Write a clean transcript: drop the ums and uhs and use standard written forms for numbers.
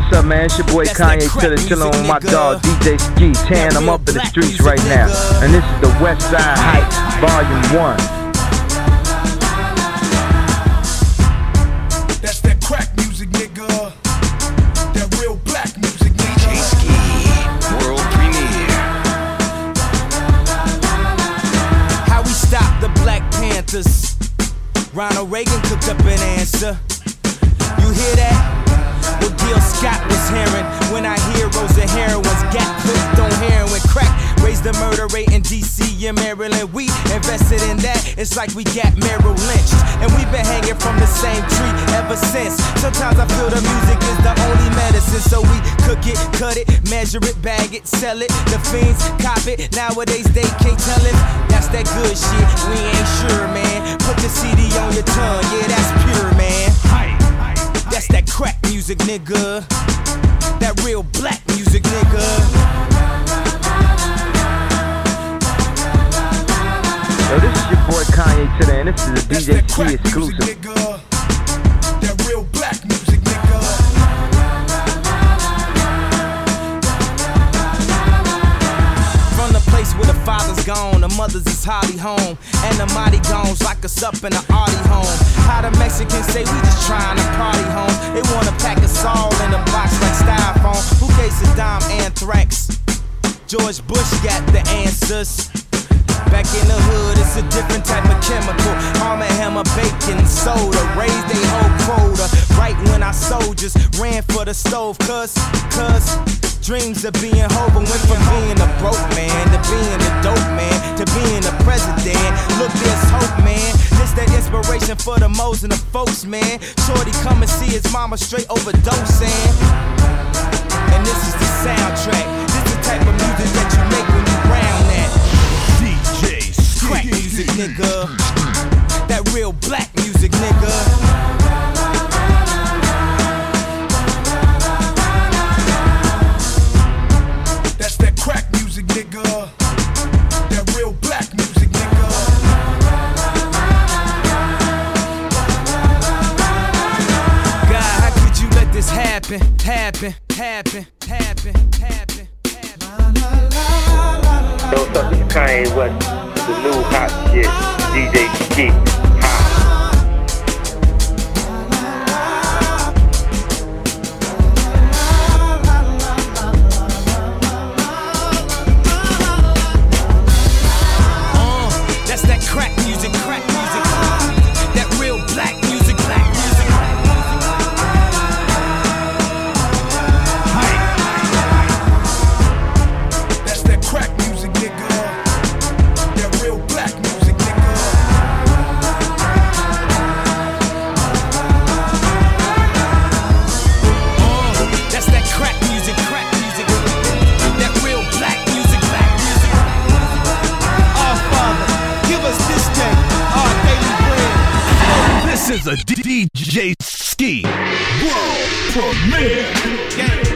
what's up, man? It's your boy Kanye chillin' with my dog DJ Ski. Tearing them up in the streets right now. And this is the West Side Heights, Volume 1. That's that crack music, nigga. That real black music, nigga. DJ Ski, world premiere. How we stop the Black Panthers? Ronald Reagan cooked up an answer. You hear that? What Gil Scott was hearing when our heroes and heroines got hooked on heroin. Crack raised the murder rate in DC and Maryland. We invested in that, it's like we got Merrill lynched. And we've been hanging from the same tree ever since. Sometimes I feel the music is the only medicine. So we cook it, cut it, measure it, bag it, sell it. The fiends cop it, nowadays they can't tell it. That's that good shit, we ain't sure, man. Put the CD on your tongue, yeah, that's pure, man. That's that crack music, nigga. That real black music, nigga. Yo, this is your boy Kanye today, and this is a DJ Ski exclusive. Music, nigga. That real black music, nigga. From the place where the father's gone, the mothers is hardly home, and the mighty gones lock us up in the arty home. How the Mexicans say we just trying to party home. They wanna pack us all in a box like styrofoam. Who gave Saddam anthrax? George Bush got the answers. Back in the hood, it's a different type of chemical. Armor, hammer, bacon, soda, raised they whole quota. Right when our soldiers ran for the stove, cuz dreams of being Hova went from being a broke man to being a dope man to being a president. Look, there's hope, man. This that inspiration for the moles and the folks, man. Shorty come and see his mama straight overdosing. And this is the soundtrack. This the type of music that you make when you round that. DJ Crack music, nigga. That real black music, nigga. That's that crack music, nigga. That real black music, nigga. God, how could you let this happen? Yo, what's up, this is Kanye West, the new hot shit, DJ Ski. That's that crack music, that real black music, That's that crack music, nigga. That real black music, nigga. That's that crack music, that real black music, Our Father, give us this day our daily bread. This is a DJ Ski world premiere.